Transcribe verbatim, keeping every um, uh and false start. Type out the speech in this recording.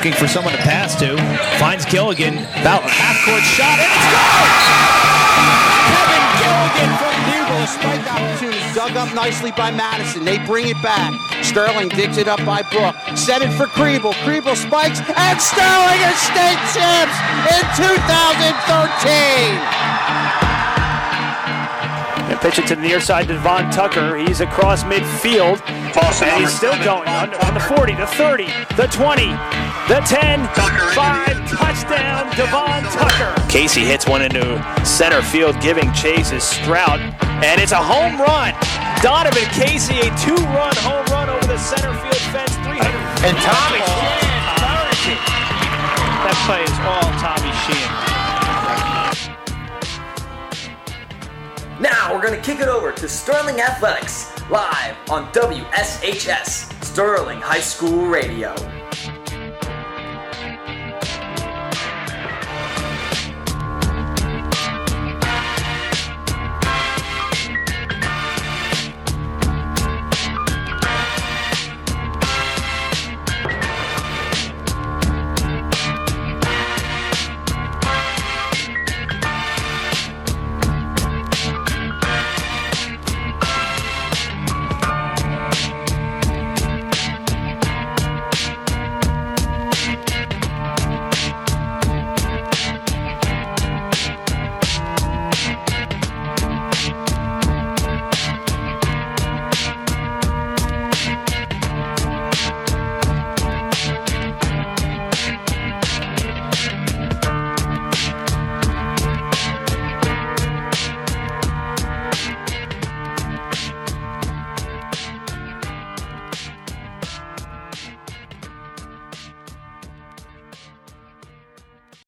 Looking for someone to pass to. Finds Gilligan. About a half-court shot, and it's good! Kevin Gilligan from Bugle. Spike opportunity dug up nicely by Madison. They bring it back. Sterling digs it up by Brook. Set it for Kriebel. Kriebel spikes, and Sterling is state champs in two thousand thirteen. And pitch it to the near side to Devon Tucker. He's across midfield. And he's still going on, on the forty, the thirty, the twenty, the ten, five, touchdown, Devon Tucker. Casey hits one into center field, giving chase is Strout. And it's a home run. Donovan Casey, a two-run home run over the center field fence. three hundred. And Tommy Sheehan. That play is all Tommy Sheehan. Now we're going to kick it over to Sterling Athletics, live on W S H S, Sterling High School Radio.